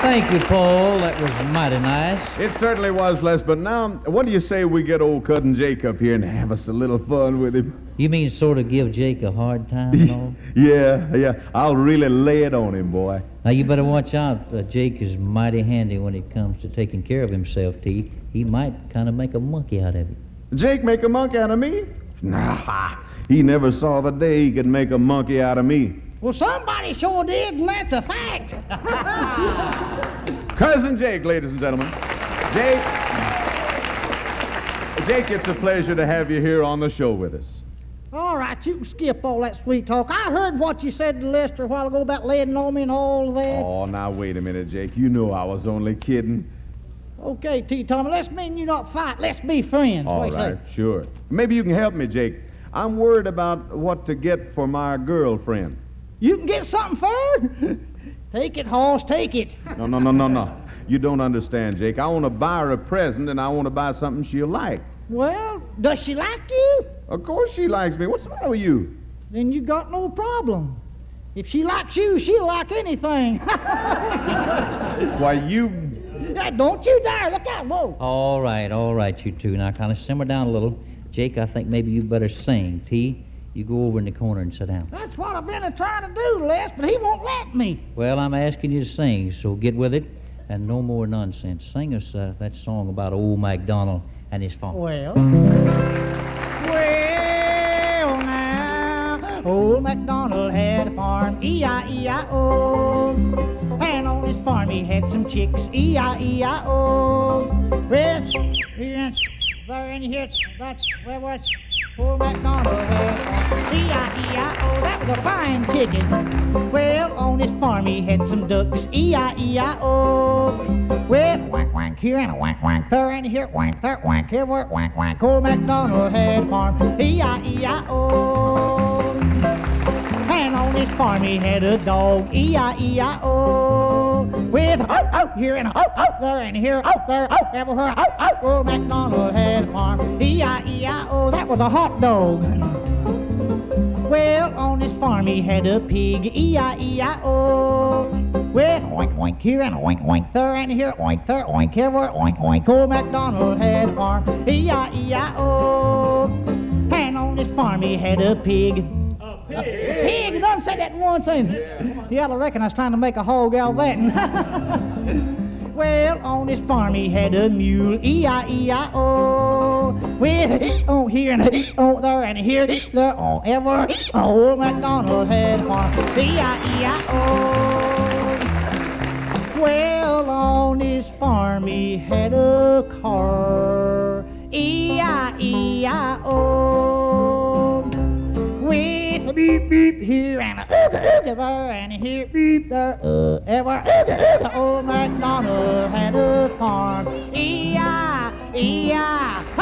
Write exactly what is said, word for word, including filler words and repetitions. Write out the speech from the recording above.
Thank you, Paul. That was mighty nice. It certainly was, Les, but now, what do you say we get old Cousin Jake up here and have us a little fun with him? You mean sort of give Jake a hard time and all? Yeah, yeah. I'll really lay it on him, boy. Now, you better watch out. Uh, Jake is mighty handy when it comes to taking care of himself, T. He might kind of make a monkey out of you. Jake make a monkey out of me? Nah, he never saw the day he could make a monkey out of me. Well, somebody sure did, and that's a fact. Cousin Jake, ladies and gentlemen. Jake, Jake, it's a pleasure to have you here on the show with us. All right, you can skip all that sweet talk. I heard what you said to Lester a while ago about laying on me and all that. Oh, now, wait a minute, Jake. You know I was only kidding. Okay, T. Tommy, let's mean you not fight. Let's be friends. All what right, say? sure. Maybe you can help me, Jake. I'm worried about what to get for my girlfriend. You can get something for her? Take it, Hoss, take it. No, no, no, no, no. You don't understand, Jake. I want to buy her a present, and I want to buy something she'll like. Well, does she like you? Of course she likes me. What's the matter with you? Then you got no problem. If she likes you, she'll like anything. Why, you... Yeah, don't you dare. Look out. Whoa. All right, all right, you two. Now, kind of simmer down a little. Jake, I think maybe you better sing. T, you go over in the corner and sit down. That's what I've been trying to do, Les, but he won't let me. Well, I'm asking you to sing, so get with it, and no more nonsense. Sing us uh, that song about old MacDonald and his farm. Well, well now, old MacDonald had a farm, E I E I O. And on his farm he had some chicks, E I E I O. Well, here, there, and here, that's where was old MacDonald had E I E I O. That was a fine chicken. Well, on his farm he had some ducks, E I E I O. Well, wank, wank here and a wank, wank there, and here, wank there, wank here, wank, wank. Old MacDonald had a farm, E I E I O. And on his farm he had a dog, E I E I O. With oh, oh, here and oh, oh, there and here, oh, there, oh, everywhere, oh, oh. Old MacDonald had a farm, E I E I O. That was a hot dog. Well, on his farm he had a pig, E I E I O. With oink, oink here and oink, oink there and here, oink there, oink everywhere, oink, oink. Old MacDonald had a farm, E I E I O. And on his farm he had a pig. Pig. Pig, you done said that once, ain't it? Yeah, I reckon I was trying to make a hog out of that. Well, on his farm he had a mule, E I E I O. With oh here and oh there and here, there, oh ever. Old MacDonald had a farm, E I E I O. Well, on his farm he had a car, E I E I O. With a beep beep here and a ooga ooga there and a here beep there, uh, ever ooga ooga. Old MacDonald had a farm, E I E I